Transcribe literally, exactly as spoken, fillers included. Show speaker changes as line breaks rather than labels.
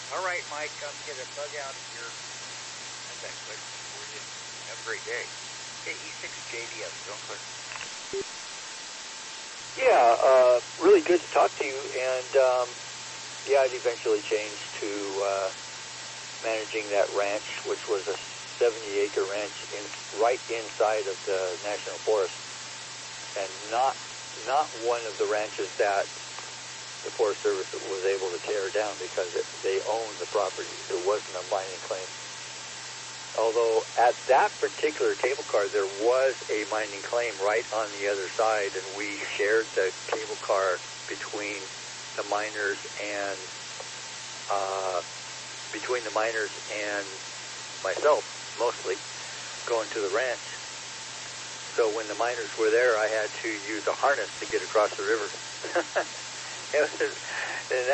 All right, Mike, I'm going to bug out of here. That's that quick for you. Have a great day. Hey, E six J D S, don't click.
Yeah, uh, really good to talk to you. And, um, yeah, I've eventually changed to uh, managing that ranch, which was a seventy-acre ranch in, right inside of the National Forest, and not not one of the ranches that the Forest Service was able to tear down because it, they owned the property. There wasn't a mining claim. Although at that particular cable car, there was a mining claim right on the other side, and we shared the cable car between the miners and uh, between the miners and myself, mostly, going to the ranch. So when the miners were there, I had to use a harness to get across the river. It was, and that